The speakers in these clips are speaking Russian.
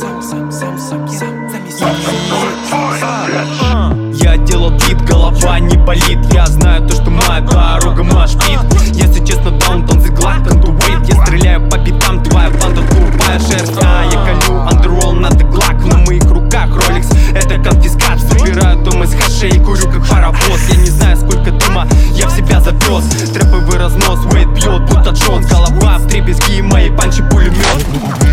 Я делал бит, голова не болит. Я знаю то, что моя дорога машпит. Если честно, даунтон the Glock on the weight. Я стреляю по битам, твоя банда тупая шерсть. Я колю андерролл на the Glock. На моих руках Rolex, это конфискат. Собираю дом из хэшей и курю как паровоз. Я не знаю, сколько дыма я в себя завез. Трэповый разнос, Уэйд бьет, будто Джонс. Голова в дребезги, мои панчи пулемет.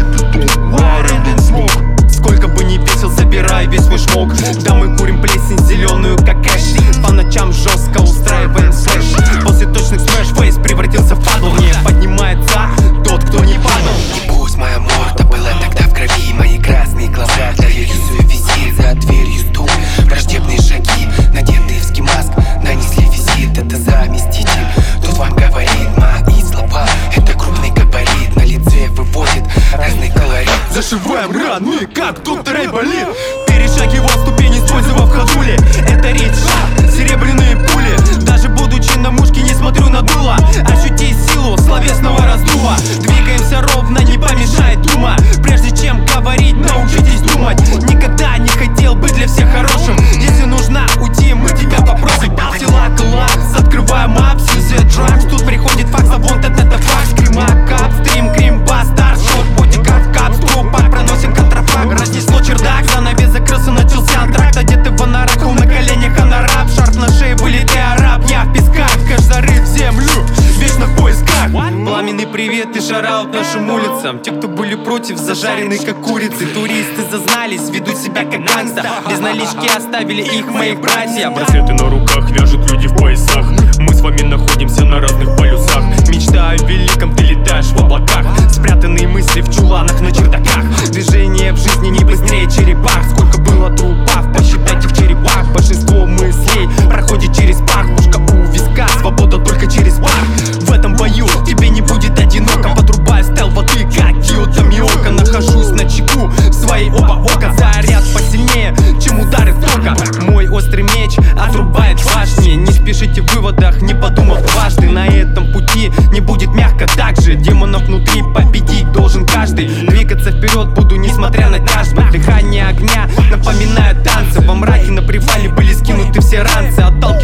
Сколько бы ни весил, забирай весь свой шмок. Да мы курим плесень зеленую, как эш. По ночам жестко устраиваем слэш. После точных смэш фейс превратился в падл. Не поднимается тот, кто не падал. И пусть моя морда была тогда в крови, мои красные глаза дверью визит, за дверью стук, враждебные шаги, надетые в ски-маск, нанесли визит, это заместитель. Тут вам говорит мои слова, это крупный габарит, на лице выводит разный колорит. Зашиваем раны, как доктор Айболит. Перешагивал ступени, использовав ходули. Это речь, серебряные пули. Даже будучи на мушке, не смотрю на дуло. Ощути силу словесного раздува. Двигаемся ровно, не помешает дума. Прежде чем говорить, научитесь думать. Никогда не хотел быть для всех хорошим. Если нужно уйти, мы тебя попросим. Лак, открываем апс, use drugs. Тут приходит факс, а вот это факс. Скрима, кап, стрим, крим, бастард. Шот, бодикард, кап, стропак. Проносим контрафак, разнесло чердак. Занавес закрылся, начался антракт. Одеты в анараху, на коленях анараб. Шарф на шее, вылетай араб. Я в песках, кэш зарыт в землю, вечно в поисках. Пламенный привет и шараут нашим улицам. Те, кто были против, зажарены как курицы. Туристы зазнались, ведут себя как гангста. Без налички оставили их моих братья. Браслеты на руках вяжут люди в поясах. Мы с вами находимся на разных полюсах. Мечтаю великом, ты летаешь в облаках. Спрятанные мысли в чуланах на чердаках. Движение в жизни не быстрее черепах. Сколько было трупов, посчитайте в черепах. Большинство мыслей проходит через пах. Пушка у виска, свобода только через пах. В этом бою тебе не будет одиноко. Подрубаю стел воды, как Киото Миока. Нахожусь на чеку в своей оба ока. Заряд посильнее, чем удары тока. Мой острый меч отрубает башни. Не спешите в выводах, не подумав дважды. На этом пути не будет мягко так же. Демонов внутри победить должен каждый. Двигаться вперед буду, несмотря на тяжбы. Дыхание огня напоминает танцы. Во мраке на привале были скинуты все ранцы. Отдал